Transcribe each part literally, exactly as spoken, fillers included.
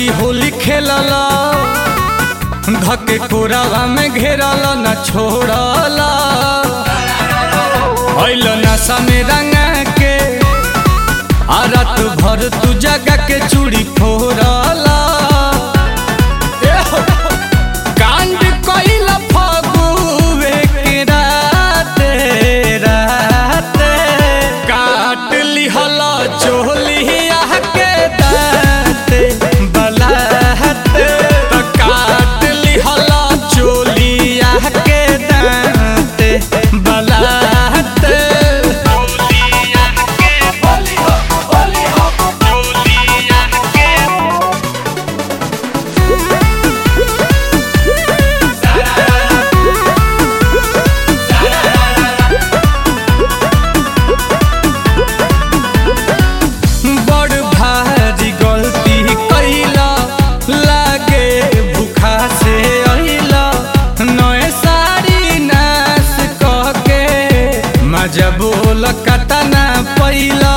गाड़ी होली खेलला धके कोरावा में घेरला न छोड़ला आइल नशा में रंगा के आ रात भर तू जगा के चूड़ी फोड़ला कांड कइल फगुए के राते राते काट लिहला चोलिया के दाते बलाते तो काट लिहला चोलिया के दाते बलाते चोलिया के बोली हो बोली हो चोलिया के बड़ भारी गलती कइला लागे भूखा से अइला नए साड़ी नाश कह के मजा बोल कतना पैला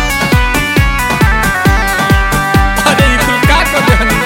अरे तू का कर देहनी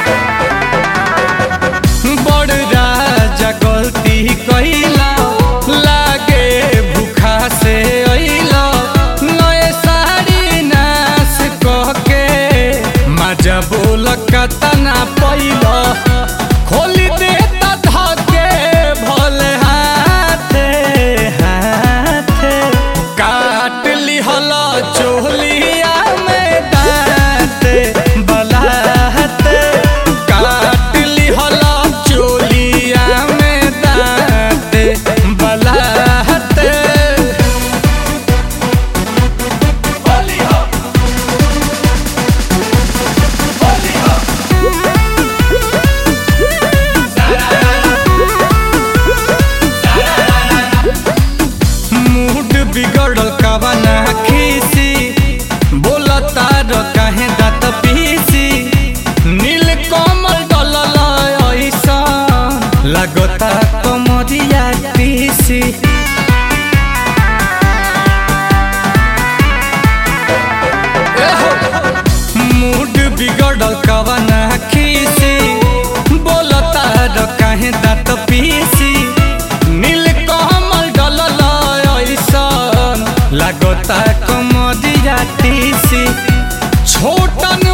बड़ राजा गलती कइला लागे भूखा से अइला नए साड़ी नाश कह के मजा बोल कतना पैला खोली देता धके भले हाथे हाथे काट लिहला चोलिया में दाते बलाते काट लिहला चोलिया में दाते बलाते बोली हो बोली हो मूड बिगड़ल कवना खीसी बोलता र काहे दात पीसी नील कमल डलल ऐसा लगता कमरिया पीसी मूड बिगड़ल कवना खीसी बोलता र काहे दात पीसी नील कमल डलल ऐसन लगता कमरिया तीसी छोटन